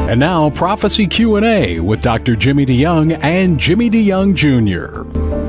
And now, Prophecy Q&A with Dr. Jimmy DeYoung and Jimmy DeYoung Jr.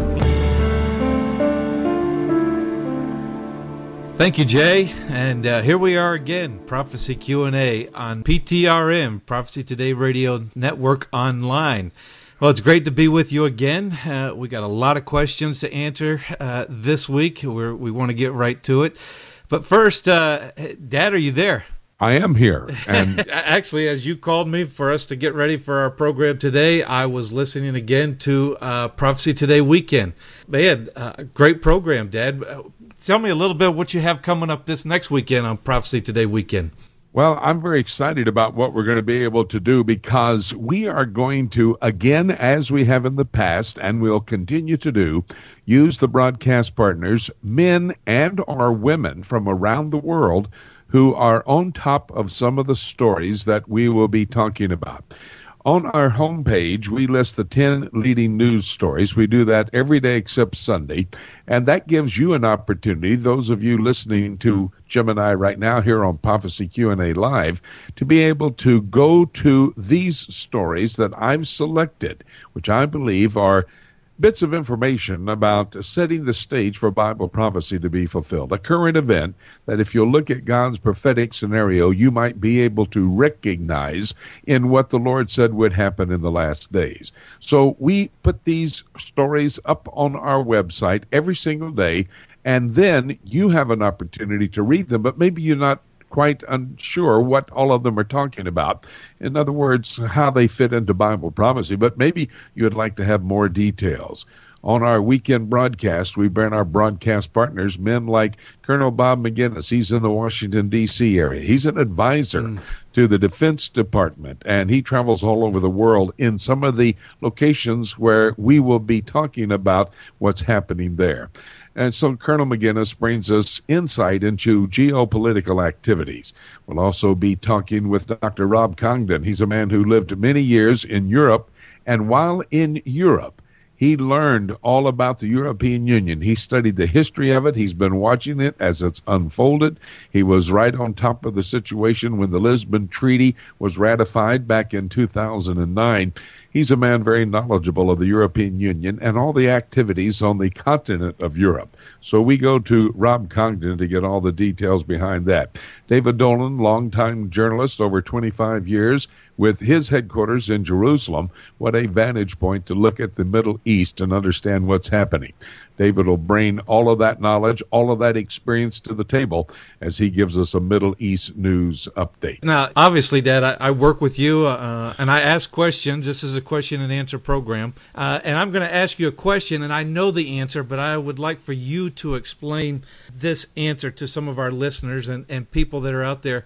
Thank you, Jay. And here we are again, Prophecy Q&A on PTRN, Prophecy Today Radio Network Online. Well, it's great to be with you again. We got a lot of questions to answer this week. We want to get right to it. But first, Dad, are you there? I am here. And actually, as you called me for us to get ready for our program today, I was listening again to Prophecy Today Weekend. Man, great program, Dad. Tell me a little bit what you have coming up this next weekend on Prophecy Today Weekend. Well, I'm very excited about what we're going to be able to do, because we are going to, again, as we have in the past, and we'll continue to do, use the broadcast partners, men and or women from around the world, who are on top of some of the stories that we will be talking about. On our homepage, we list the 10 leading news stories. We do that every day except Sunday, and that gives you an opportunity, those of you listening to Jim and I right now here on Prophecy Q&A Live, to be able to go to these stories that I've selected, which I believe are bits of information about setting the stage for Bible prophecy to be fulfilled. A current event that, if you look at God's prophetic scenario, you might be able to recognize in what the Lord said would happen in the last days. So we put these stories up on our website every single day, and then you have an opportunity to read them, but maybe you're not quite unsure what all of them are talking about. In other words, how they fit into Bible prophecy, but maybe you would like to have more details. On our weekend broadcast, we bring our broadcast partners, men like Colonel Bob McGinnis. He's in the Washington, D.C. area. He's an advisor to the Defense Department, and he travels all over the world in some of the locations where we will be talking about what's happening there. And so Colonel McGinnis brings us insight into geopolitical activities. We'll also be talking with Dr. Rob Congdon. He's a man who lived many years in Europe, and while in Europe, he learned all about the European Union. He studied the history of it. He's been watching it as it's unfolded. He was right on top of the situation when the Lisbon Treaty was ratified back in 2009. He's a man very knowledgeable of the European Union and all the activities on the continent of Europe. So we go to Rob Congdon to get all the details behind that. David Dolan, longtime journalist, over 25 years, with his headquarters in Jerusalem. What a vantage point to look at the Middle East and understand what's happening. David will bring all of that knowledge, all of that experience to the table as he gives us a Middle East news update. Now, obviously, Dad, I work with you, and I ask questions. This is a question and answer program. And I'm going to ask you a question, and I know the answer, but I would like for you to explain this answer to some of our listeners and people that are out there.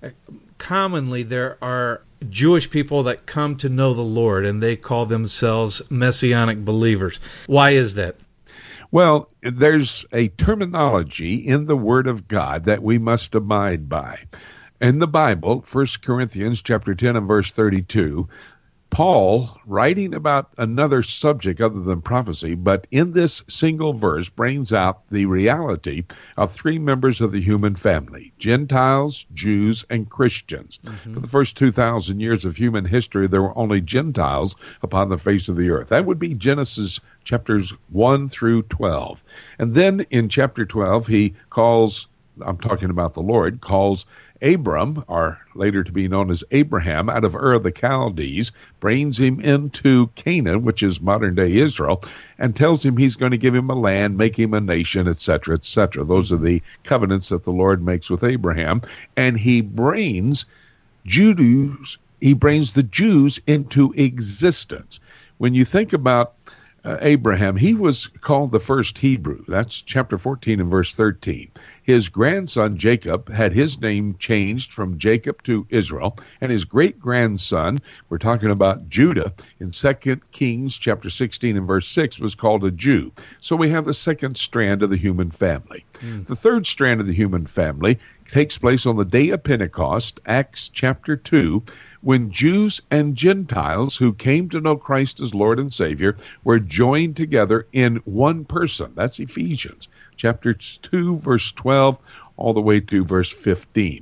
Commonly, there are Jewish people that come to know the Lord, and they call themselves Messianic believers. Why is that? Well, there's a terminology in the Word of God that we must abide by. In the Bible, 1 Corinthians chapter 10 and verse 32, Paul, writing about another subject other than prophecy, but in this single verse brings out the reality of three members of the human family: Gentiles, Jews, and Christians. For the first 2,000 years of human history, there were only Gentiles upon the face of the earth. That would be Genesis chapters 1 through 12. And then in chapter 12, he calls, I'm talking about the Lord, calls Abram, or later to be known as Abraham, out of Ur of the Chaldees, brings him into Canaan, which is modern-day Israel, and tells him he's going to give him a land, make him a nation, etc., etc. Those are the covenants that the Lord makes with Abraham. And he brings the Jews into existence. When you think about Abraham, he was called the first Hebrew. That's chapter 14 and verse 13. His grandson Jacob had his name changed from Jacob to Israel, and his great-grandson, we're talking about Judah, in 2 Kings chapter 16 and verse 6, was called a Jew. So we have the second strand of the human family. The third strand of the human family takes place on the day of Pentecost, Acts chapter 2, when Jews and Gentiles who came to know Christ as Lord and Savior were joined together in one person. That's Ephesians chapter 2, verse 12, all the way to verse 15.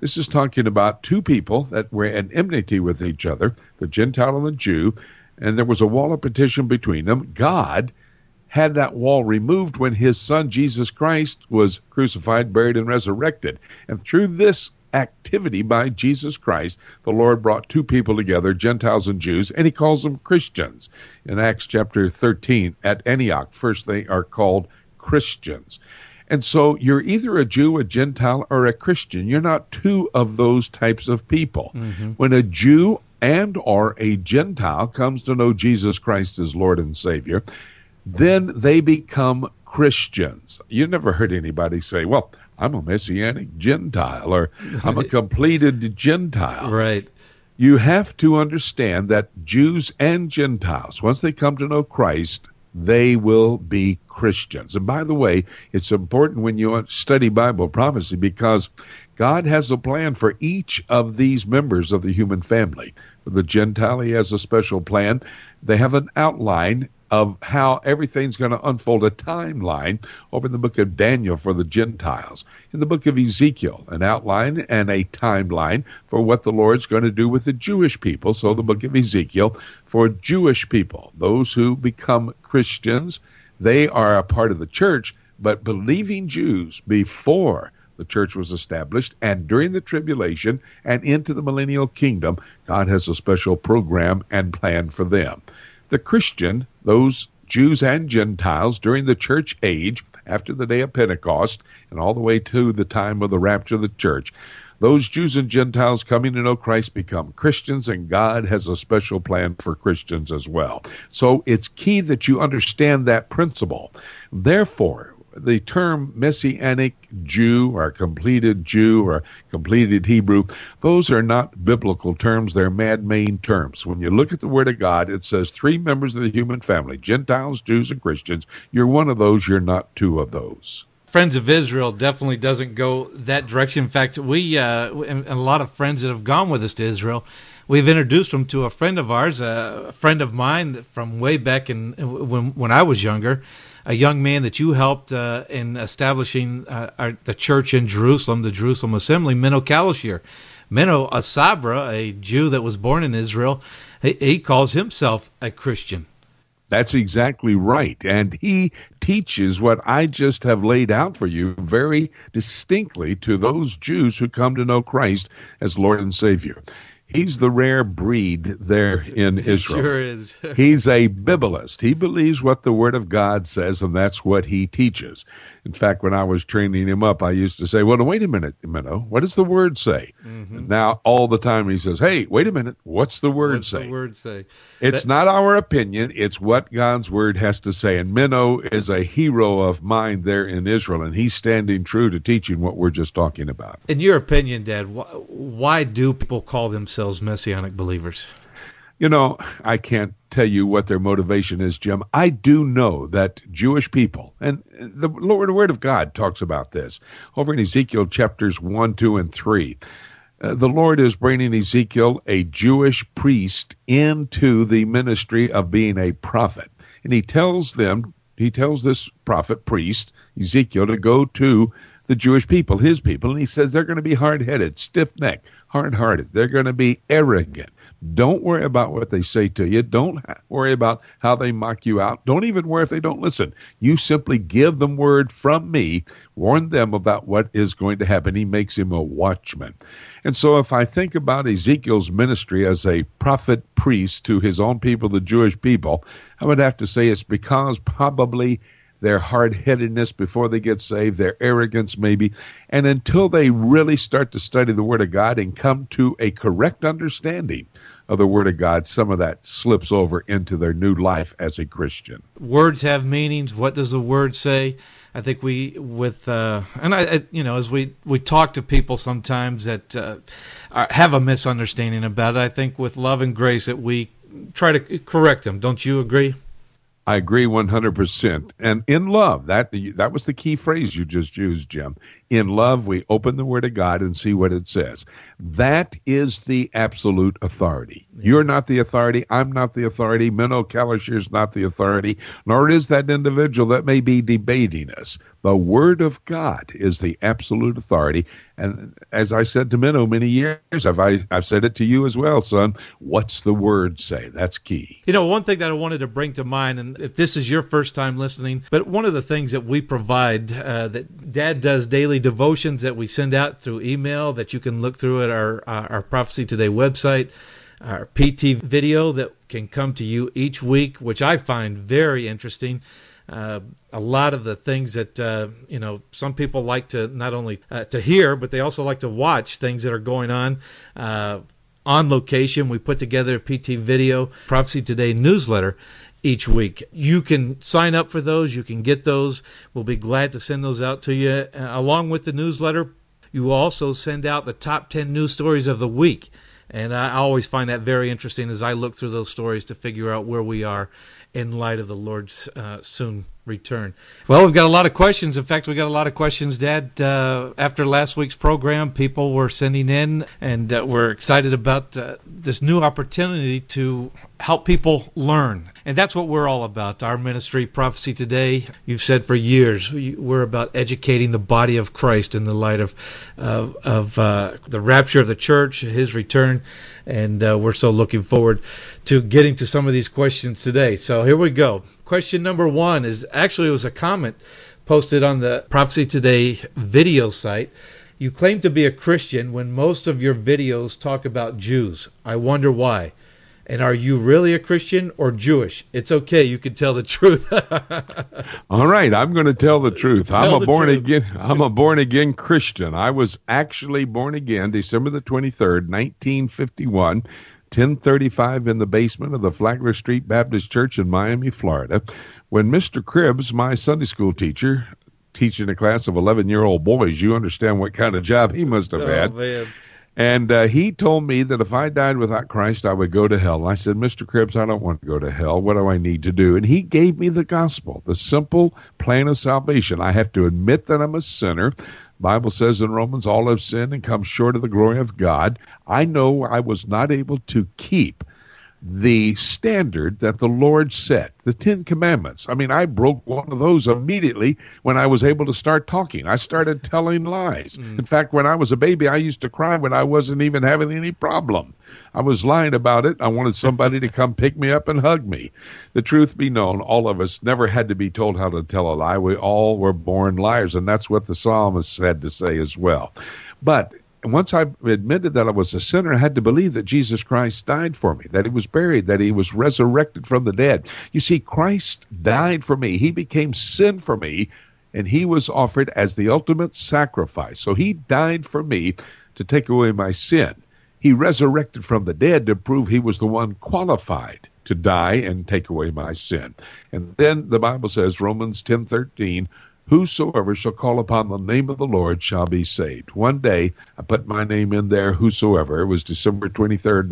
This is talking about two people that were at enmity with each other, the Gentile and the Jew, and there was a wall of partition between them. God had that wall removed when his son, Jesus Christ, was crucified, buried, and resurrected. And through this activity by Jesus Christ, the Lord brought two people together, Gentiles and Jews, and he calls them Christians. In Acts chapter 13, at Antioch, first they are called Christians. And so you're either a Jew, a Gentile, or a Christian. You're not two of those types of people. When a Jew and or a Gentile comes to know Jesus Christ as Lord and Savior, then they become Christians. You never heard anybody say, well, I'm a Messianic Gentile, or I'm a completed Gentile. Right. You have to understand that Jews and Gentiles, once they come to know Christ, they will be Christians. And by the way, it's important when you study Bible prophecy because God has a plan for each of these members of the human family. For the Gentile, he has a special plan. They have an outline of how everything's going to unfold, a timeline over in the book of Daniel for the Gentiles. In the book of Ezekiel, an outline and a timeline for what the Lord's going to do with the Jewish people. So the book of Ezekiel for Jewish people, those who become Christians, they are a part of the church, but believing Jews before the church was established and during the tribulation and into the millennial kingdom, God has a special program and plan for them. The Christian, those Jews and Gentiles during the church age, after the day of Pentecost, and all the way to the time of the rapture of the church, those Jews and Gentiles coming to know Christ become Christians, and God has a special plan for Christians as well. So it's key that you understand that principle. Therefore, the term Messianic Jew or completed Jew or completed Hebrew, those are not biblical terms. They're man-made terms. When you look at the Word of God, it says three members of the human family, Gentiles, Jews, and Christians. You're one of those. You're not two of those. Friends of Israel definitely doesn't go that direction. In fact, we and a lot of friends that have gone with us to Israel, we've introduced them to a friend of ours, a friend of mine from way back when I was younger, a young man that you helped in establishing the church in Jerusalem, the Jerusalem Assembly, Menno Kalashir. Menno, a Sabra, a Jew that was born in Israel, he calls himself a Christian. That's exactly right. And he teaches what I just have laid out for you very distinctly to those Jews who come to know Christ as Lord and Savior. He's the rare breed there in Israel. Sure is. He's a Biblicist. He believes what the Word of God says, and that's what he teaches. In fact, when I was training him up, I used to say, well, wait a minute, Menno, what does the Word say? Mm-hmm. Now, all the time he says, hey, wait a minute, what's the Word say? What's the Word say? It's not our opinion, it's what God's Word has to say. And Menno is a hero of mine there in Israel, and he's standing true to teaching what we're just talking about. In your opinion, Dad, why do people call themselves Messianic believers? You know, I can't tell you what their motivation is, Jim. I do know that Jewish people, and the Word of God talks about this, over in Ezekiel chapters 1, 2, and 3, the Lord is bringing Ezekiel, a Jewish priest, into the ministry of being a prophet. And he tells this prophet, priest, Ezekiel, to go to the Jewish people, his people, and he says they're going to be hard-headed, stiff-necked, hard-hearted. They're going to be arrogant. Don't worry about what they say to you. Don't worry about how they mock you out. Don't even worry if they don't listen. You simply give them word from me, warn them about what is going to happen. He makes him a watchman. And so if I think about Ezekiel's ministry as a prophet priest to his own people, the Jewish people, I would have to say it's because probably their hard-headedness before they get saved, their arrogance maybe, and until they really start to study the Word of God and come to a correct understanding of the Word of God, some of that slips over into their new life as a Christian. Words have meanings. What does the Word say? I think as we talk to people sometimes that have a misunderstanding about it, I think with love and grace that we try to correct them. Don't you agree? I agree 100%. And in love, that was the key phrase you just used, Jim. In love, we open the Word of God and see what it says. That is the absolute authority. You're not the authority. I'm not the authority. Menno Kalashir is not the authority, nor is that individual that may be debating us. The Word of God is the absolute authority, And as I said to Minnow many years, I've said it to you as well, son. What's the word say? That's key. You know, one thing that I wanted to bring to mind, and if this is your first time listening, but one of the things that we provide, that Dad does daily devotions that we send out through email that you can look through at our Prophecy Today website, our PT video that can come to you each week, which I find very interesting. A lot of the things that, some people like to not only to hear, but they also like to watch things that are going on location. We put together a PT video, Prophecy Today newsletter each week. You can sign up for those. You can get those. We'll be glad to send those out to you. Along with the newsletter, you also send out the top 10 news stories of the week. And I always find that very interesting as I look through those stories to figure out where we are in light of the Lord's soon return. Well, we've got a lot of questions. In fact, we got a lot of questions, Dad. After last week's program, people were sending in, and we're excited about this new opportunity to help people learn. And that's what we're all about. Our ministry, Prophecy Today, you've said for years, we're about educating the body of Christ in the light of the rapture of the church, his return. And we're so looking forward to getting to some of these questions today. So here we go. Question number one is actually, it was a comment posted on the Prophecy Today video site. You claim to be a Christian when most of your videos talk about Jews. I wonder why. And are you really a Christian or Jewish? It's okay. You can tell the truth. All right, I'm going to tell the truth. I'm a born again Christian. I was actually born again December the 23rd, 1951, 1035 in the basement of the Flagler Street Baptist Church in Miami, Florida, when Mr. Cribbs, my Sunday school teacher, teaching a class of 11-year-old boys, you understand what kind of job he must have had. Man. And he told me that if I died without Christ, I would go to hell. And I said, Mr. Cribbs, I don't want to go to hell. What do I need to do? And he gave me the gospel, the simple plan of salvation. I have to admit that I'm a sinner. The Bible says in Romans, all have sinned and come short of the glory of God. I know I was not able to keep the standard that the Lord set, the 10 Commandments. I mean, I broke one of those immediately when I was able to start talking. I started telling lies. In fact, when I was a baby, I used to cry when I wasn't even having any problem. I was lying about it. I wanted somebody to come pick me up and hug me. The truth be known, all of us never had to be told how to tell a lie. We all were born liars, and that's what the psalmist had to say as well. But once I admitted that I was a sinner, I had to believe that Jesus Christ died for me, that he was buried, that he was resurrected from the dead. You see, Christ died for me. He became sin for me, and he was offered as the ultimate sacrifice. So he died for me to take away my sin. He resurrected from the dead to prove he was the one qualified to die and take away my sin. And then the Bible says, Romans 10:13, whosoever shall call upon the name of the Lord shall be saved. One day, I put my name in there, whosoever. It was December 23rd,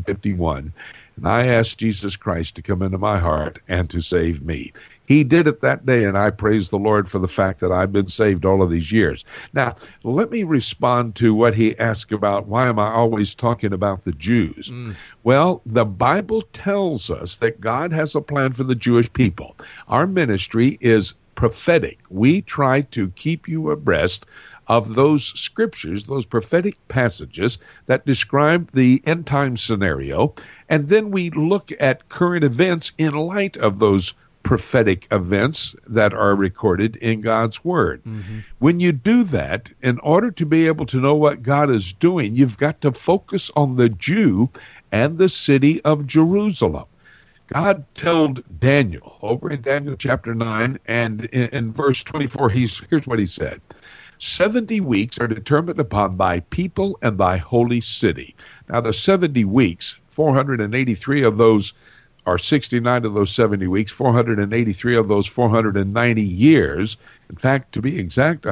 1951. And I asked Jesus Christ to come into my heart and to save me. He did it that day, and I praise the Lord for the fact that I've been saved all of these years. Now, let me respond to what he asked about, why am I always talking about the Jews? Well, the Bible tells us that God has a plan for the Jewish people. Our ministry is prophetic. We try to keep you abreast of those scriptures, those prophetic passages that describe the end time scenario, and then we look at current events in light of those prophetic events that are recorded in God's Word. When you do that, in order to be able to know what God is doing, you've got to focus on the Jew and the city of Jerusalem. God told Daniel, over in Daniel chapter 9, and in verse 24, here's what he said. 70 weeks are determined upon thy people and thy holy city. Now, the 70 weeks, 483 of those are 69 of those 70 weeks, 483 of those 490 years. In fact, to be exact,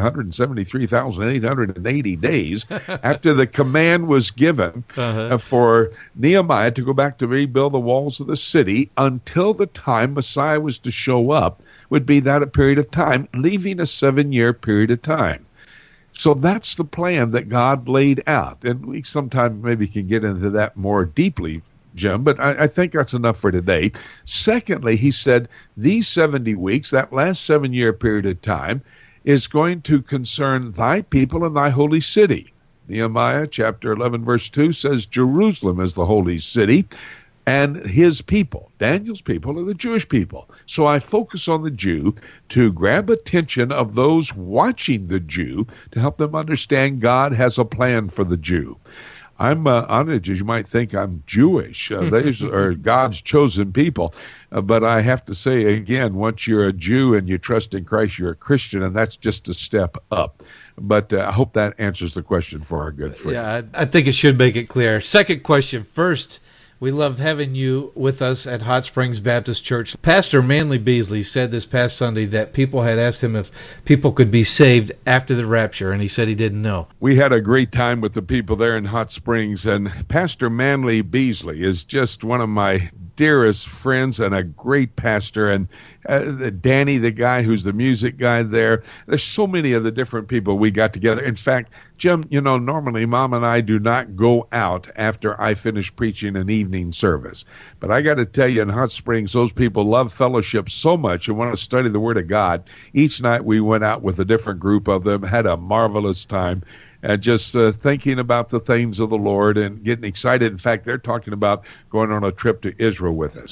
173,880 days after the command was given for Nehemiah to go back to rebuild the walls of the city until the time Messiah was to show up would be that a period of time, leaving a 7-year period of time. So that's the plan that God laid out. And we sometime maybe can get into that more deeply, Jim, but I think that's enough for today. Secondly, he said these 70 weeks, that last 7-year period of time, is going to concern thy people and thy holy city. Nehemiah chapter 11, verse 2 says Jerusalem is the holy city, and his people, Daniel's people, are the Jewish people. So I focus on the Jew to grab attention of those watching the Jew to help them understand God has a plan for the Jew. I'm honored, as you might think, I'm Jewish. These are God's chosen people. But I have to say, again, once you're a Jew and you trust in Christ, you're a Christian, and that's just a step up. But I hope that answers the question for our good friend. Yeah, I think it should make it clear. Second question. First, we love having you with us at Hot Springs Baptist Church. Pastor Manley Beasley said this past Sunday that people had asked him if people could be saved after the rapture, and he said he didn't know. We had a great time with the people there in Hot Springs, and Pastor Manley Beasley is just one of my dearest friends and a great pastor. And Danny, the guy who's the music guy there. There's so many of the different people we got together. In fact, Jim, normally Mom and I do not go out after I finish preaching an evening service. But I got to tell you, in Hot Springs, those people love fellowship so much and want to study the Word of God. Each night we went out with a different group of them, had a marvelous time. And just thinking about the things of the Lord and getting excited. In fact, they're talking about going on a trip to Israel with us.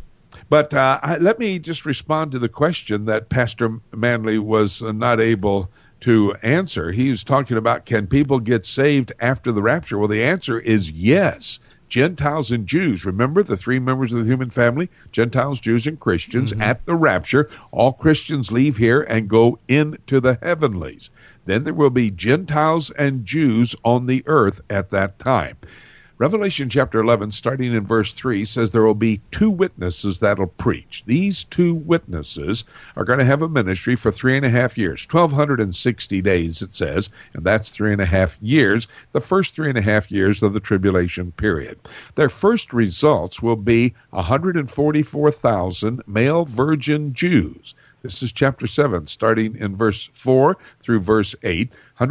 But let me just respond to the question that Pastor Manley was not able to answer. He was talking about, can people get saved after the rapture? Well, the answer is yes. Gentiles and Jews, remember the three members of the human family, Gentiles, Jews, and Christians. At the rapture, all Christians leave here and go into the heavenlies. Then there will be Gentiles and Jews on the earth at that time. Revelation chapter 11, starting in verse 3, says there will be two witnesses that'll preach. These two witnesses are going to have a ministry for 3.5 years, 1,260 days, it says, and that's 3.5 years, the first 3.5 years of the tribulation period. Their first results will be 144,000 male virgin Jews. This is chapter 7, starting in verse 4 through verse 8.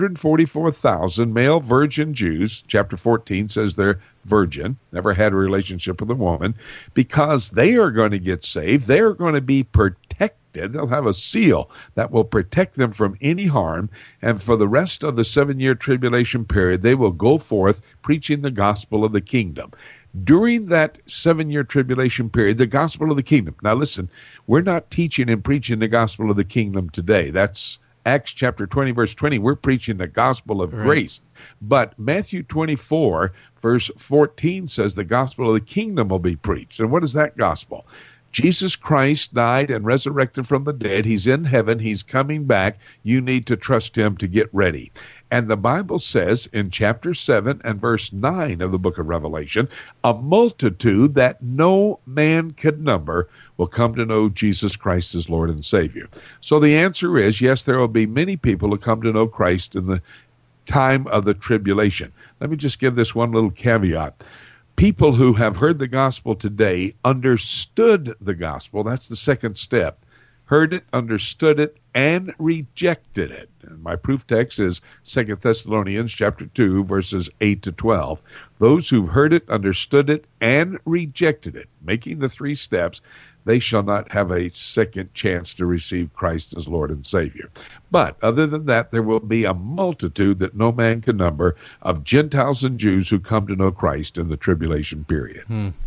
144,000 male virgin Jews. Chapter 14 says they're virgin, never had a relationship with a woman. Because they are going to get saved, they are going to be protected. They'll have a seal that will protect them from any harm. And for the rest of the 7-year tribulation period, they will go forth preaching the gospel of the kingdom. During that 7-year tribulation period, the gospel of the kingdom. Now listen, we're not teaching and preaching the gospel of the kingdom today. That's Acts chapter 20, verse 20. We're preaching the gospel of grace. But Matthew 24, verse 14 says the gospel of the kingdom will be preached. And what is that gospel? Jesus Christ died and resurrected from the dead. He's in heaven. He's coming back. You need to trust him to get ready. And the Bible says in chapter 7 and verse 9 of the book of Revelation, a multitude that no man could number will come to know Jesus Christ as Lord and Savior. So the answer is, yes, there will be many people who come to know Christ in the time of the tribulation. Let me just give this one little caveat. People who have heard the gospel today understood the gospel. That's the second step. Heard it, understood it, and rejected it. And my proof text is 2 Thessalonians chapter 2, verses 8 to 12. Those who've heard it, understood it, and rejected it, making the 3 steps, they shall not have a second chance to receive Christ as Lord and Savior. But other than that, there will be a multitude that no man can number of Gentiles and Jews who come to know Christ in the tribulation period.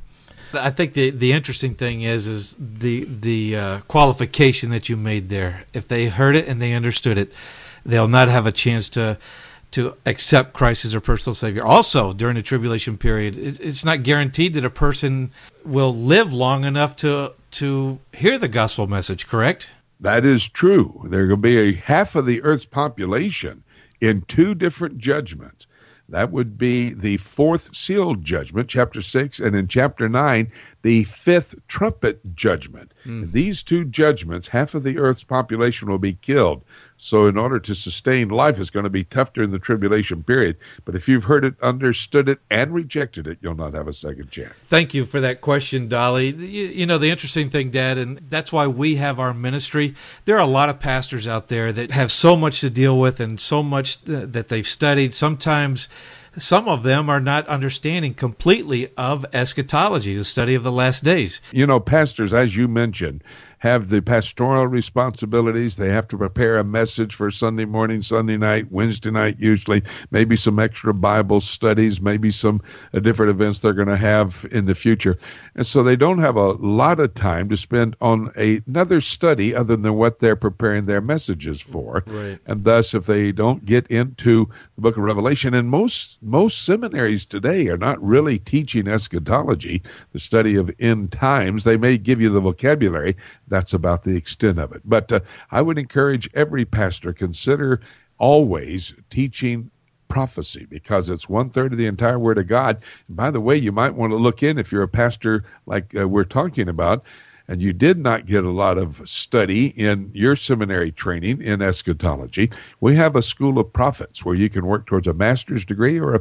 I think the interesting thing is the qualification that you made there. If they heard it and they understood it, they'll not have a chance to accept Christ as their personal Savior. Also, during the tribulation period, it's not guaranteed that a person will live long enough to hear the gospel message, correct? That is true. There will be half of the earth's population in 2 different judgments. That would be the 4th seal judgment, chapter 6, and in chapter 9, the 5th trumpet judgment. In these 2 judgments, half of the earth's population will be killed. So in order to sustain life, it's going to be tough during the tribulation period. But if you've heard it, understood it, and rejected it, you'll not have a second chance. Thank you for that question, Dolly. You know, the interesting thing, Dad, and that's why we have our ministry. There are a lot of pastors out there that have so much to deal with and so much that they've studied. Sometimes some of them are not understanding completely of eschatology, the study of the last days. You know, pastors, as you mentioned, have the pastoral responsibilities. They have to prepare a message for Sunday morning, Sunday night, Wednesday night usually, maybe some extra Bible studies, maybe some different events they're going to have in the future. And so they don't have a lot of time to spend on another study other than what they're preparing their messages for. Right. And thus, if they don't get into the book of Revelation, and most seminaries today are not really teaching eschatology, the study of end times. They may give you the vocabulary. That's about the extent of it. But I would encourage every pastor, consider always teaching prophecy, because it's 1/3 of the entire Word of God. And by the way, you might want to look in, if you're a pastor like we're talking about, and you did not get a lot of study in your seminary training in eschatology, we have a school of prophets where you can work towards a master's degree or a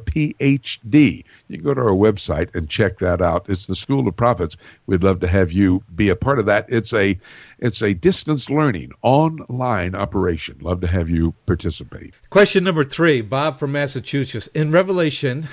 PhD. You can go to our website and check that out. It's the School of Prophets. We'd love to have you be a part of that. It's a distance learning online operation. Love to have you participate. Question number 3, Bob from Massachusetts. In Revelation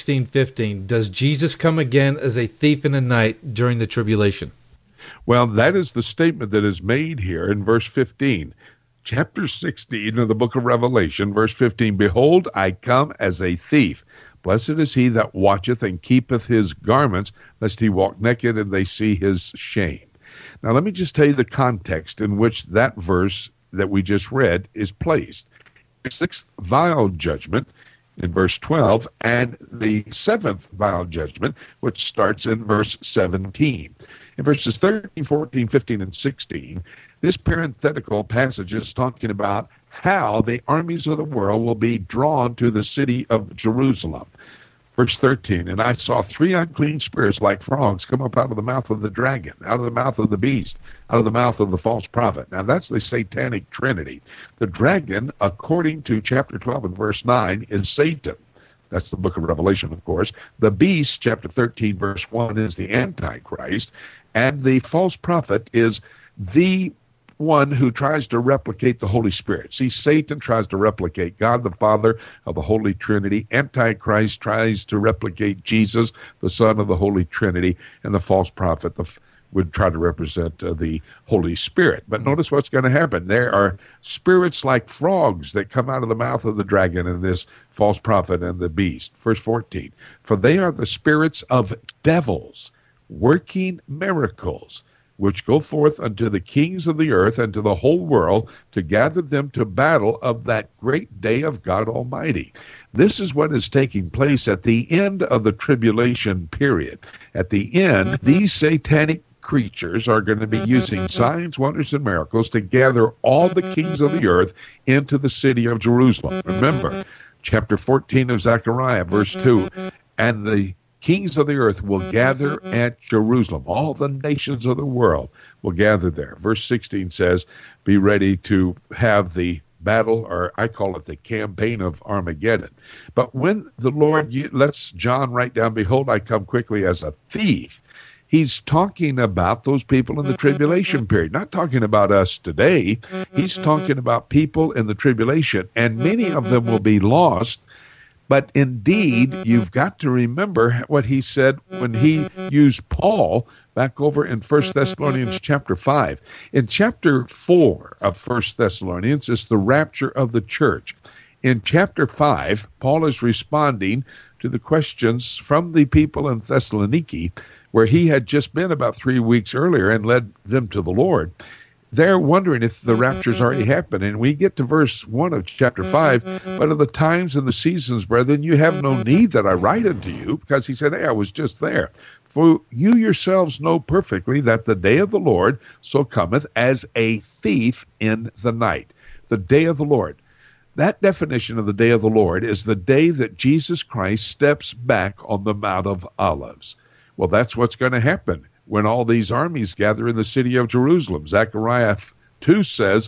16:15, does Jesus come again as a thief in the night during the tribulation? Well, that is the statement that is made here in verse 15. Chapter 16 of the book of Revelation, verse 15, "Behold, I come as a thief. Blessed is he that watcheth and keepeth his garments, lest he walk naked and they see his shame." Now, let me just tell you the context in which that verse that we just read is placed. The 6th vial judgment in verse 12, and the 7th vial judgment, which starts in verse 17. In verses 13, 14, 15, and 16, this parenthetical passage is talking about how the armies of the world will be drawn to the city of Jerusalem. Verse 13, "And I saw 3 unclean spirits like frogs come up out of the mouth of the dragon, out of the mouth of the beast, out of the mouth of the false prophet." Now that's the satanic trinity. The dragon, according to chapter 12 and verse 9, is Satan. That's the book of Revelation, of course. The beast, chapter 13, verse 1, is the Antichrist. And the false prophet is the one who tries to replicate the Holy Spirit. See, Satan tries to replicate God the Father of the Holy Trinity. Antichrist tries to replicate Jesus, the Son of the Holy Trinity. And the false prophet would try to represent the Holy Spirit. But notice what's going to happen. There are spirits like frogs that come out of the mouth of the dragon and this false prophet and the beast. Verse 14, "For they are the spirits of devils, working miracles, which go forth unto the kings of the earth and to the whole world, to gather them to battle of that great day of God Almighty." This is what is taking place at the end of the tribulation period. At the end, these satanic creatures are going to be using signs, wonders, and miracles to gather all the kings of the earth into the city of Jerusalem. Remember, chapter 14 of Zechariah, verse 2, "And the kings of the earth will gather at Jerusalem." All the nations of the world will gather there. Verse 16 says, "Be ready to have the battle," or I call it the campaign of Armageddon. But when the Lord lets John write down, "Behold, I come quickly as a thief," he's talking about those people in the tribulation period, not talking about us today. He's talking about people in the tribulation, and many of them will be lost. But indeed, you've got to remember what he said when he used Paul back over in 1 Thessalonians chapter 5. In chapter 4 of 1 Thessalonians is the rapture of the church. In chapter 5, Paul is responding to the questions from the people in Thessaloniki, where he had just been about 3 weeks earlier and led them to the Lord. They're wondering if the rapture's already happened. And we get to verse 1 of chapter 5, "But of the times and the seasons, brethren, you have no need that I write unto you," because he said, "Hey, I was just there. For you yourselves know perfectly that the day of the Lord so cometh as a thief in the night." The day of the Lord. That definition of the day of the Lord is the day that Jesus Christ steps back on the Mount of Olives. Well, that's what's going to happen when all these armies gather in the city of Jerusalem. Zechariah 2 says,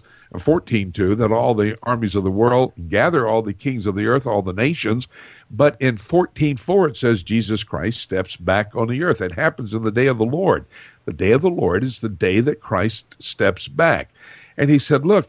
14:2, that all the armies of the world gather, all the kings of the earth, all the nations. But in 14:4 it says Jesus Christ steps back on the earth. It happens in the day of the Lord. The day of the Lord is the day that Christ steps back. And he said, look,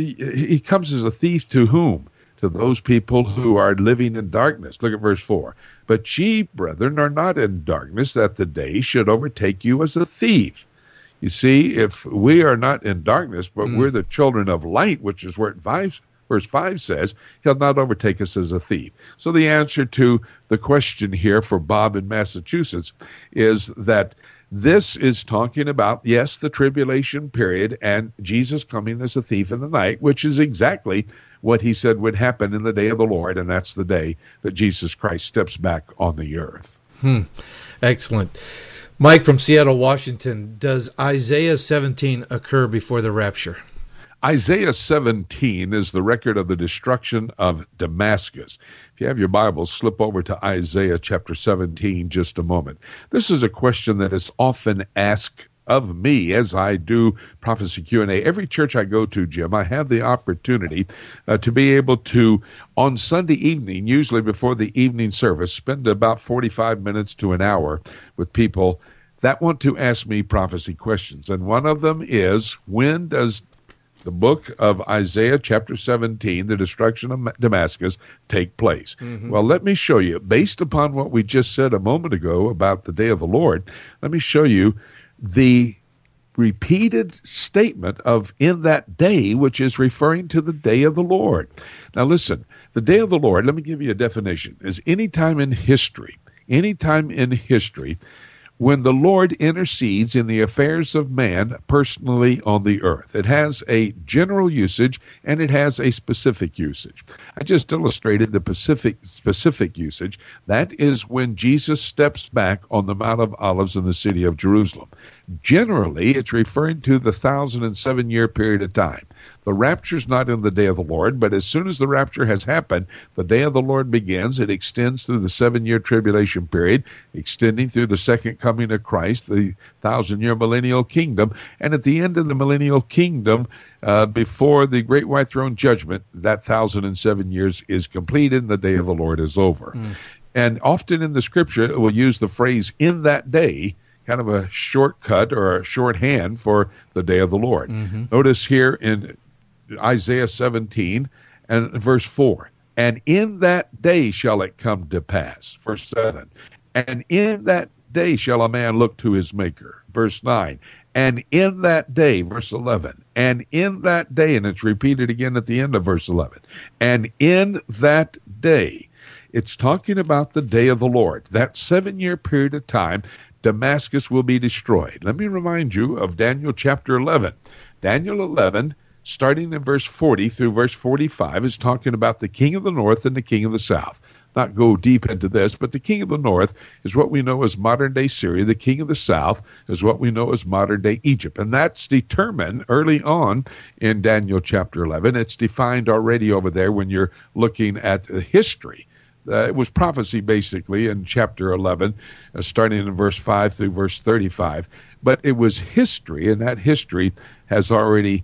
he comes as a thief to whom? To those people who are living in darkness. Look at verse 4. "But ye, brethren, are not in darkness, that the day should overtake you as a thief. You see, if we are not in darkness, but we're the children of light, which is where verse 5 says, he'll not overtake us as a thief. So the answer to the question here for Bob in Massachusetts is that this is talking about, yes, the tribulation period and Jesus coming as a thief in the night, which is exactly what he said would happen in the day of the Lord, and that's the day that Jesus Christ steps back on the earth. Excellent. Mike from Seattle, Washington, does Isaiah 17 occur before the rapture? Isaiah 17 is the record of the destruction of Damascus. If you have your Bibles, slip over to Isaiah chapter 17 just a moment. This is a question that is often asked of me as I do Prophecy Q&A. Every church I go to, Jim, I have the opportunity to be able to, on Sunday evening, usually before the evening service, spend about 45 minutes to an hour with people that want to ask me prophecy questions. And one of them is, when does the book of Isaiah chapter 17, the destruction of Damascus, take place? Well, let me show you, based upon what we just said a moment ago about the day of the Lord, let me show you the repeated statement of in that day, which is referring to the day of the Lord. Now listen, the day of the Lord, let me give you a definition, is any time in history when the Lord intercedes in the affairs of man personally on the earth. It has a general usage and it has a specific usage. I just illustrated the specific usage. That is when Jesus steps back on the Mount of Olives in the city of Jerusalem. Generally, it's referring to the 1,007-year period of time. The rapture's not in the day of the Lord, but as soon as the rapture has happened, the day of the Lord begins. It extends through the 7-year tribulation period, extending through the second coming of Christ, the 1,000-year millennial kingdom. And at the end of the millennial kingdom, before the great white throne judgment, that 1,007 years is completed and the day of the Lord is over. And often in the scripture, it will use the phrase in that day, kind of a shortcut or a shorthand for the day of the Lord. Notice here in Isaiah 17 and verse 4, and in that day shall it come to pass. Verse 7, and in that day shall a man look to his maker. Verse 9, and in that day, verse 11, and in that day, and it's repeated again at the end of verse 11, and in that day, it's talking about the day of the Lord. That 7-year period of time, Damascus will be destroyed. Let me remind you of Daniel chapter 11. Daniel 11, starting in verse 40 through verse 45, is talking about the king of the north and the king of the south. Not go deep into this, but the king of the north is what we know as modern-day Syria. The king of the south is what we know as modern-day Egypt. And that's determined early on in Daniel chapter 11. It's defined already over there when you're looking at history. It was prophecy, basically, in chapter 11, starting in verse 5 through verse 35. But it was history, and that history has already,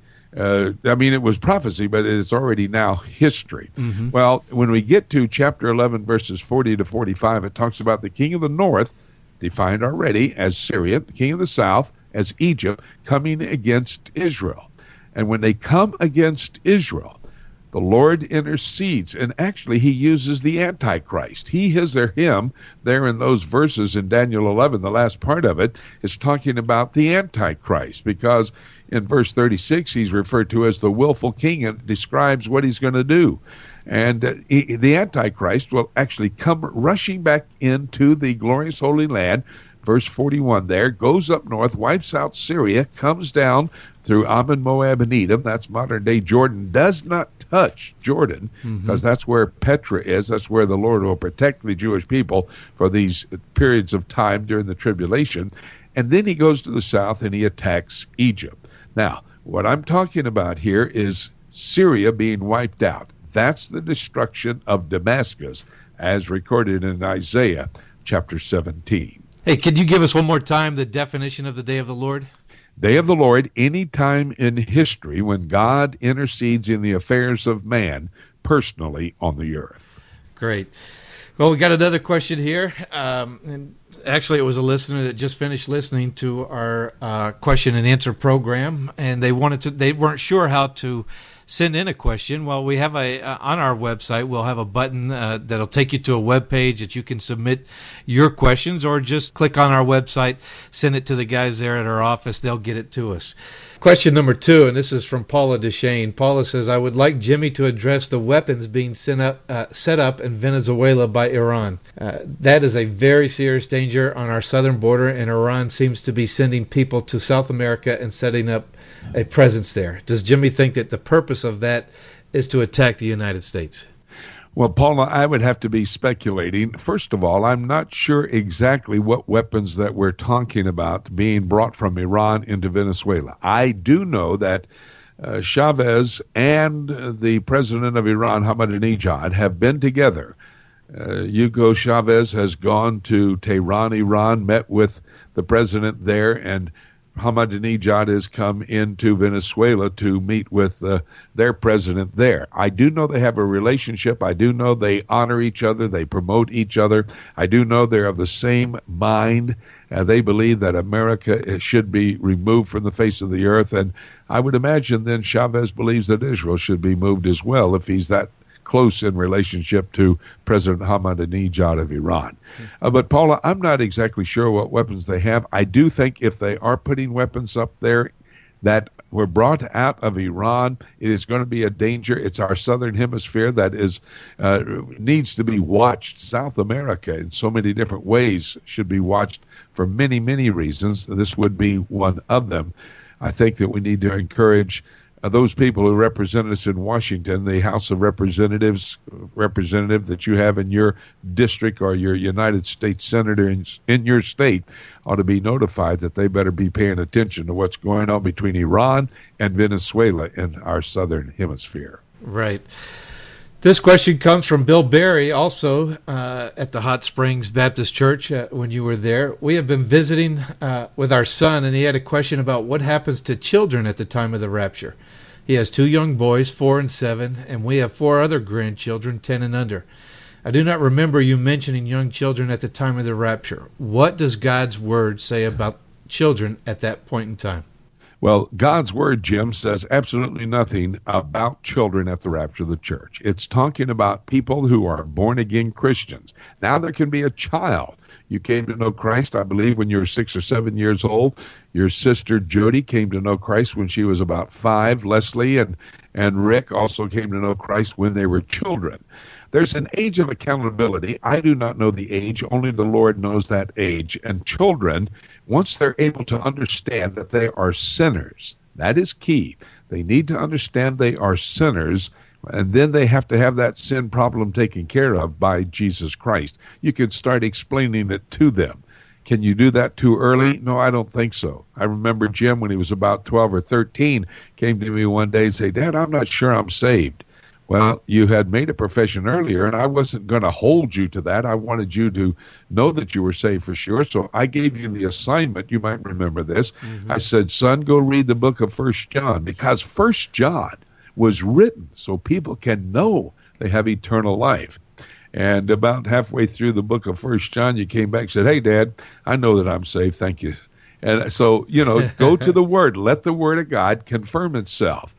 it was prophecy, but it's already now history. Well, when we get to chapter 11, verses 40 to 45, it talks about the king of the north, defined already as Syria, the king of the south as Egypt, coming against Israel. And when they come against Israel, the Lord intercedes, and actually he uses the Antichrist. He, his, or him, there in those verses in Daniel 11, the last part of it, is talking about the Antichrist, because in verse 36, he's referred to as the willful king, and it describes what he's going to do. And the Antichrist will actually come rushing back into the glorious Holy Land. Verse 41 there, goes up north, wipes out Syria, comes down through Ammon, Moab, and Edom. That's modern-day Jordan. Does not touch Jordan, because that's where Petra is. That's where the Lord will protect the Jewish people for these periods of time during the tribulation. And then he goes to the south and he attacks Egypt. Now, what I'm talking about here is Syria being wiped out. That's the destruction of Damascus, as recorded in Isaiah chapter 17. Hey, could you give us one more time the definition of the day of the Lord? Day of the Lord, any time in history when God intercedes in the affairs of man personally on the earth. Great. Well, we got another question here. And actually, it was a listener that just finished listening to our question and answer program, and they weren't sure how to send in a question, well, we have on our website, we'll have a button that'll take you to a web page that you can submit your questions, or just click on our website, send it to the guys there at our office. They'll get it to us. Question number 2, and this is from Paula Deshane. Paula says, I would like Jimmy to address the weapons being set up in Venezuela by Iran. That is a very serious danger on our southern border, and Iran seems to be sending people to South America and setting up a presence there. Does Jimmy think that the purpose of that is to attack the United States? Well, Paula, I would have to be speculating. First of all, I'm not sure exactly what weapons that we're talking about being brought from Iran into Venezuela. I do know that Chavez and the president of Iran, Ahmadinejad, have been together. Hugo Chavez has gone to Tehran, Iran, met with the president there, and Ahmadinejad has come into Venezuela to meet with their president there. I do know they have a relationship. I do know they honor each other. They promote each other. I do know they're of the same mind. They believe that America should be removed from the face of the earth. And I would imagine then Chavez believes that Israel should be moved as well if he's that close in relationship to President Ahmadinejad of Iran. But Paula, I'm not exactly sure what weapons they have. I do think if they are putting weapons up there that were brought out of Iran, it is going to be a danger. It's our southern hemisphere that is needs to be watched. South America in so many different ways should be watched for many, many reasons. This would be one of them. I think that we need to encourage those people who represent us in Washington, the House of Representatives, representative that you have in your district or your United States senator in your state, ought to be notified that they better be paying attention to what's going on between Iran and Venezuela in our southern hemisphere. Right. This question comes from Bill Berry, also at the Hot Springs Baptist Church when you were there. We have been visiting with our son, and he had a question about what happens to children at the time of the rapture. He has 2 young boys, 4 and 7, and we have 4 other grandchildren, 10 and under. I do not remember you mentioning young children at the time of the rapture. What does God's Word say about children at that point in time? Well, God's Word, Jim, says absolutely nothing about children at the rapture of the church. It's talking about people who are born-again Christians. Now there can be a child. You came to know Christ, I believe, when you were 6 or 7 years old. Your sister Jody came to know Christ when she was about 5. Leslie and Rick also came to know Christ when they were children. There's an age of accountability. I do not know the age. Only the Lord knows that age. And children, once they're able to understand that they are sinners, that is key. They need to understand they are sinners, and then they have to have that sin problem taken care of by Jesus Christ. You can start explaining it to them. Can you do that too early? No, I don't think so. I remember Jim, when he was about 12 or 13, came to me one day and said, Dad, I'm not sure I'm saved. Well, you had made a profession earlier, and I wasn't going to hold you to that. I wanted you to know that you were saved for sure. So I gave you the assignment. You might remember this. Mm-hmm. I said, son, go read the book of 1 John, because 1 John was written so people can know they have eternal life. And about halfway through the book of 1 John, you came back and said, hey, Dad, I know that I'm saved. Thank you. And so, go to the Word. Let the Word of God confirm itself.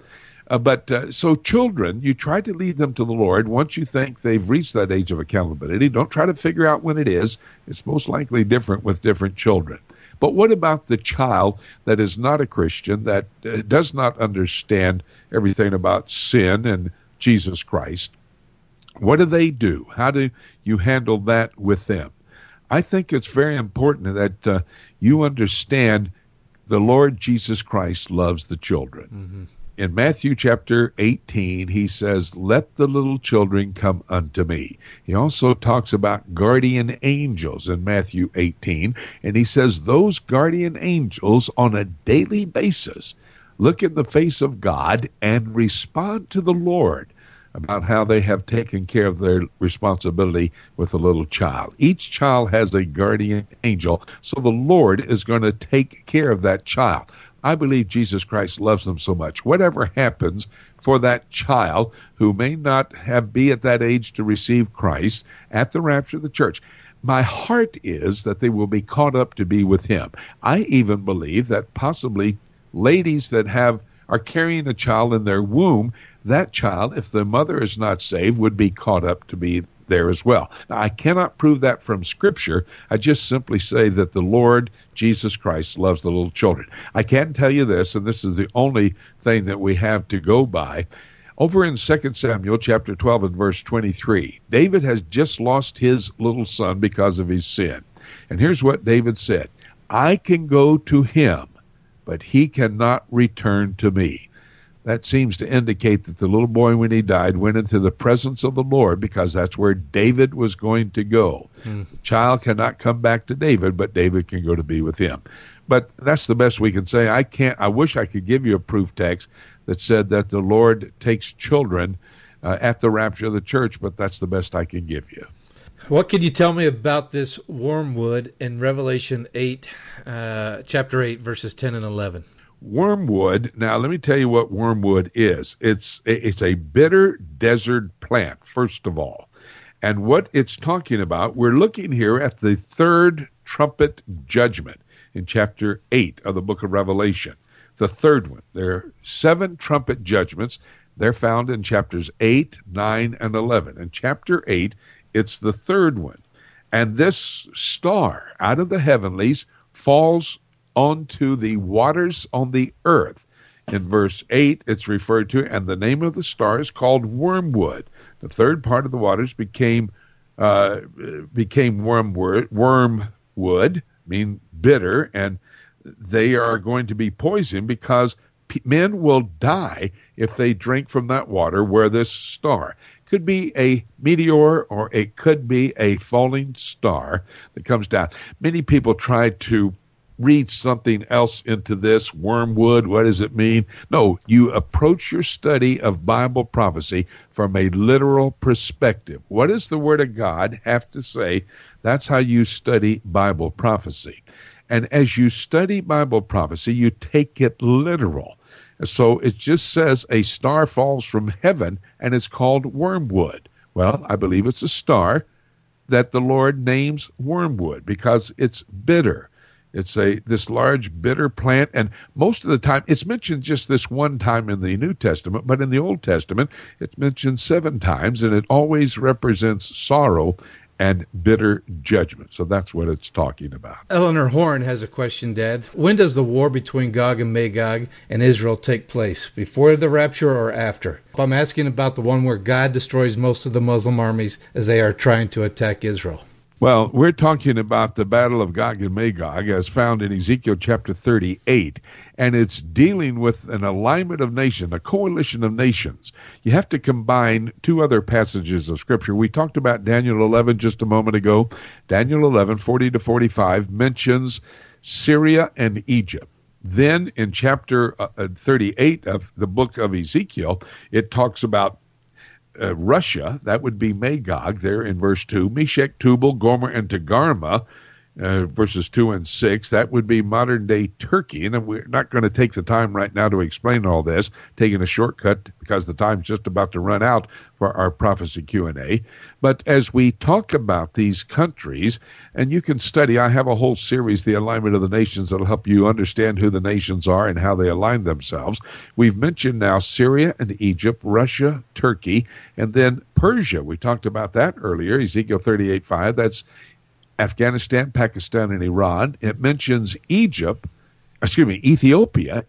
So children, you try to lead them to the Lord once you think they've reached that age of accountability. Don't try to figure out when it is. It's most likely different with different children. But what about the child that is not a Christian, that does not understand everything about sin and Jesus Christ? What do they do? How do you handle that with them? I think it's very important that you understand the Lord Jesus Christ loves the children. Mm-hmm. In Matthew chapter 18, he says, let the little children come unto me. He also talks about guardian angels in Matthew 18, and he says those guardian angels on a daily basis look in the face of God and respond to the Lord about how they have taken care of their responsibility with a little child. Each child has a guardian angel, so the Lord is going to take care of that child. I believe Jesus Christ loves them so much. Whatever happens for that child who may not be at that age to receive Christ at the rapture of the church, my heart is that they will be caught up to be with him. I even believe that possibly ladies that have are carrying a child in their womb, that child, if the mother is not saved, would be caught up to be there as well. Now, I cannot prove that from Scripture. I just simply say that the Lord Jesus Christ loves the little children. I can tell you this, and this is the only thing that we have to go by. Over in 2 Samuel chapter 12 and verse 23, David has just lost his little son because of his sin. And here's what David said, I can go to him, but he cannot return to me. That seems to indicate that the little boy, when he died, went into the presence of the Lord, because that's where David was going to go. The child cannot come back to David, but David can go to be with him. But that's the best we can say. I wish I could give you a proof text that said that the Lord takes children at the rapture of the church, but that's the best I can give you. What could you tell me about this wormwood in Revelation 8, chapter 8, verses 10 and 11? Wormwood, now let me tell you what wormwood is. It's a bitter desert plant, first of all. And what it's talking about, we're looking here at the third trumpet judgment in chapter 8 of the book of Revelation. The third one. There are 7 trumpet judgments. They're found in chapters 8, 9, and 11. In chapter 8, it's the third one. And this star out of the heavenlies falls onto the waters on the earth. In verse 8, it's referred to, and the name of the star is called wormwood. The third part of the waters became wormwood, mean bitter, and they are going to be poisoned because men will die if they drink from that water where this star. Could be a meteor or it could be a falling star that comes down. Many people try to read something else into this. Wormwood, what does it mean? No, you approach your study of Bible prophecy from a literal perspective. What does the Word of God have to say? That's how you study Bible prophecy. And as you study Bible prophecy, you take it literal. So it just says a star falls from heaven and it's called wormwood. Well, I believe it's a star that the Lord names wormwood because it's bitter. It's this large bitter plant, and most of the time it's mentioned just this one time in the New Testament, but in the Old Testament it's mentioned 7 times, and it always represents sorrow and bitter judgment. So that's what it's talking about. Eleanor Horn has a question, Dad. When does the war between Gog and Magog and Israel take place? Before the rapture or after? I'm asking about the one where God destroys most of the Muslim armies as they are trying to attack Israel. Well, we're talking about the battle of Gog and Magog as found in Ezekiel chapter 38, and it's dealing with an alignment of nations, a coalition of nations. You have to combine 2 other passages of Scripture. We talked about Daniel 11 just a moment ago. Daniel 11, 40 to 45, mentions Syria and Egypt. Then in chapter 38 of the book of Ezekiel, it talks about Russia. That would be Magog there in verse 2. Meshech, Tubal, Gomer, and Togarmah, verses 2 and 6. That would be modern-day Turkey. And we're not going to take the time right now to explain all this, taking a shortcut because the time's just about to run out for our prophecy Q&A. But as we talk about these countries, and you can study, I have a whole series, The Alignment of the Nations, that'll help you understand who the nations are and how they align themselves. We've mentioned now Syria and Egypt, Russia, Turkey, and then Persia. We talked about that earlier, Ezekiel 38:5. That's Afghanistan, Pakistan, and Iran. It mentions Ethiopia. Ethiopia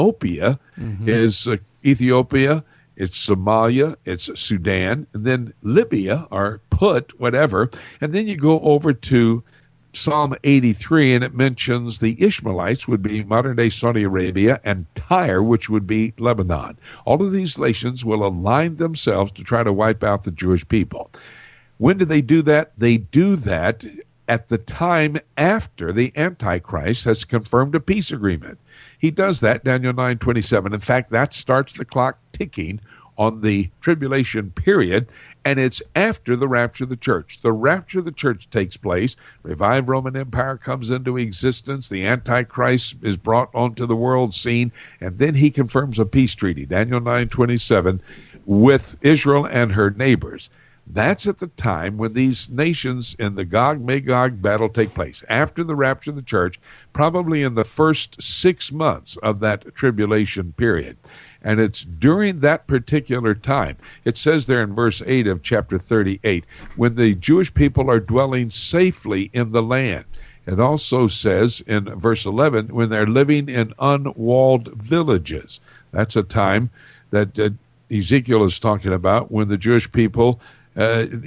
is Ethiopia. It's Somalia. It's Sudan. And then Libya, or Put, whatever. And then you go over to Psalm 83, and it mentions the Ishmaelites would be modern-day Saudi Arabia, and Tyre, which would be Lebanon. All of these nations will align themselves to try to wipe out the Jewish people. When do they do that? They do that at the time after the Antichrist has confirmed a peace agreement. He does that, Daniel 9:27. In fact, that starts the clock ticking on the tribulation period, and it's after the rapture of the church. The rapture of the church takes place. Revived Roman Empire comes into existence. The Antichrist is brought onto the world scene, and then he confirms a peace treaty, Daniel 9:27, with Israel and her neighbors. That's at the time when these nations in the Gog-Magog battle take place. After the rapture of the church, probably in the first 6 months of that tribulation period. And it's during that particular time, it says there in verse 8 of chapter 38, when the Jewish people are dwelling safely in the land. It also says in verse 11, when they're living in unwalled villages. That's a time that Ezekiel is talking about when the Jewish people, in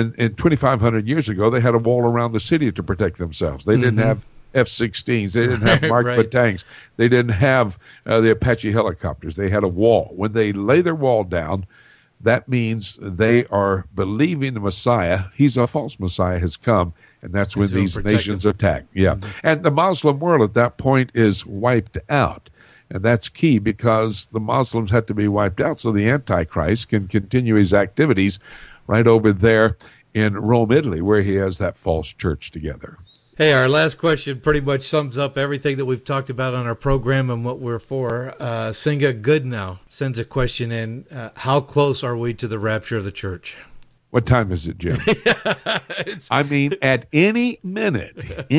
2,500 years ago, they had a wall around the city to protect themselves. They didn't have F-16s. They didn't have Mark Right. tanks. They didn't have the Apache helicopters. They had a wall. When they lay their wall down, that means they are believing the Messiah. He's a false Messiah has come, and that's when He's gonna these protect nations them. attack. Yeah. And the Muslim world at that point is wiped out. And that's key because the Muslims had to be wiped out so the Antichrist can continue his activities right over there in Rome, Italy, where he has that false church together. Hey, our last question pretty much sums up everything that we've talked about on our program and what we're for. Singa Goodnow sends a question in. How close are we to the rapture of the church? What time is it, Jim? I mean, at any minute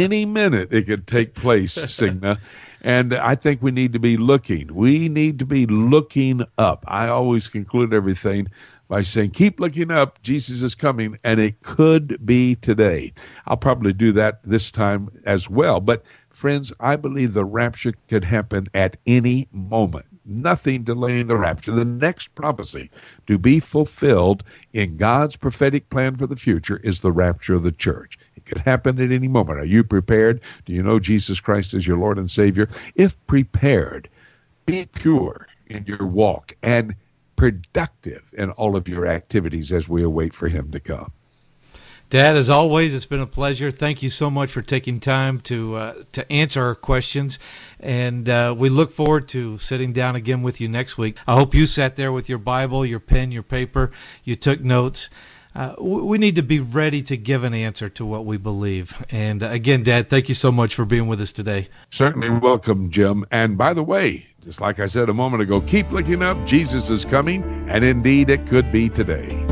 it could take place, Signa. And I think we need to be looking. We need to be looking up. I always conclude everything by saying, keep looking up. Jesus is coming, and it could be today. I'll probably do that this time as well. But, friends, I believe the rapture could happen at any moment. Nothing delaying the rapture. The next prophecy to be fulfilled in God's prophetic plan for the future is the rapture of the church. It could happen at any moment. Are you prepared? Do you know Jesus Christ as your Lord and Savior? If prepared, be pure in your walk and productive in all of your activities as we await for him to come. Dad, as always, it's been a pleasure. Thank you so much for taking time to answer our questions, and we look forward to sitting down again with you next week. I hope you sat there with your Bible, your pen, your paper, you took notes. We need to be ready to give an answer to what we believe. And again, Dad, thank you so much for being with us today. Certainly welcome, Jim. And by the way, just like I said a moment ago, keep looking up. Jesus is coming, and indeed it could be today.